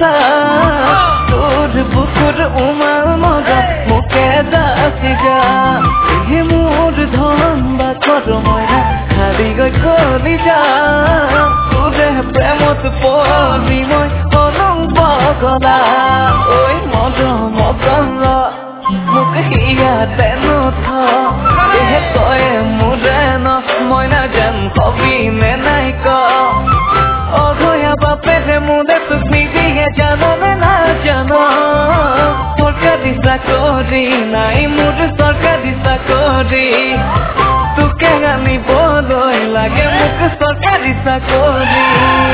কথা তোর বুকুর উমাল মজা মুখে যাচ্ছি যা এই মোর ধন বা কর ময়না খালি গৈ কলি যা তোরে প্রেমত পড়ি মই অলং পগলা ওই মদন মোক ইয়াতে নথ তই মোৰে ন মইনা যেন হবি নে নাই ক অঘয়া বাপেৰে মোলে তোক নিদিয়ে জাননে না জান সরকারি চাকরি নাই মোর সরকারি চাকরি তোকে আনিবলৈ লাগে মোক সরকারি চাকরি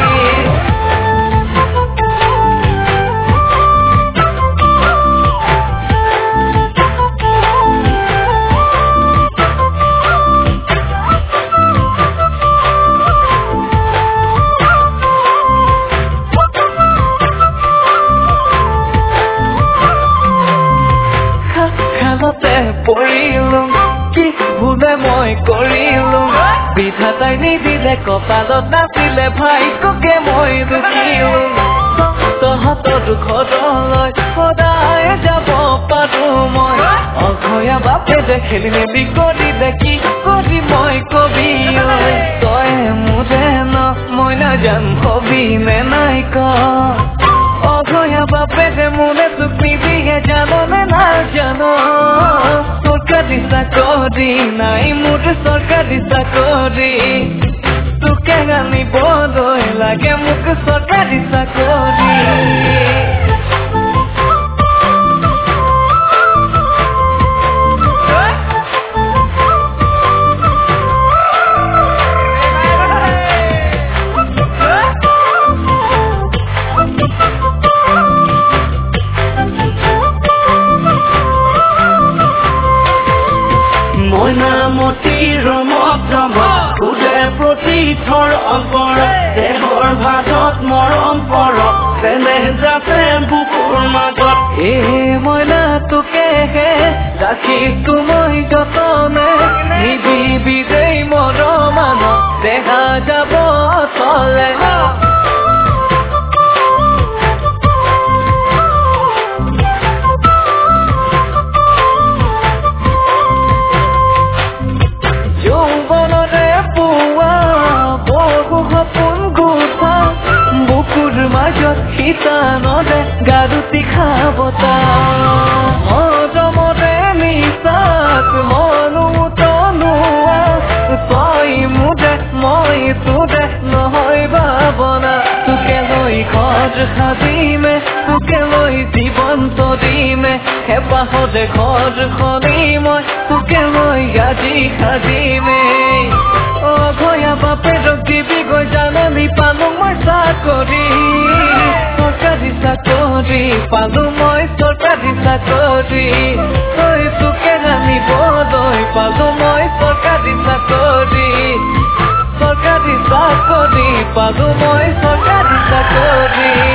পৰিলো কি ভুলে মই কৰিলো বিধাতাই নিদিলে কপালত নাছিলে ভাগ্যকে মই দুখিলো তহঁতৰ দুখলৈ সদায় যাব পাৰো মই অঘয়া বাপে যে খেলি মেলি কৰিলে কি কৰি মই কবি তই মোৰে ন মই নাজান হবি নে নাই ক অঘয়া বাপে যে মোলে তোক নিদিয়ে জাননে না জান সরকারি চাকরি নাই মোর সরকারি চাকরি তোকে আনিবলৈ লাগে মোক সরকারি চাকরি মতিৰ মক্ৰম খুদে প্ৰতিথৰ অংকৰ দেহৰ ভাজত মৰম কৰ তেনে যাতে বুকুৰ মাজত এ মইনা তোকে ৰাখিছো মই যতনে নিদিবি দেই মৰমান দেখা যাব চলে শীতানৰে গাৰুতি খাবতা মৰমৰে নিচাত মনো তনুৱা তই মোৰে মই তোৰে নহয় ভাৱনা তোকে লৈ ঘৰ সাজিমে তোকে লৈ জীৱন তৰিমে হেঁপাহতে ঘৰ খনি মই তোকে লৈ আজি সাজিমে অঘয়া বাপেৰক দিবি গৈ জাননী পালো মই চাকৰি সরকারি চাকরি পালো মই সরকারি চাকরি তই তোকে আনিবলৈ পালো মই সরকারি চাকরি পালো মই সরকারি চাকরি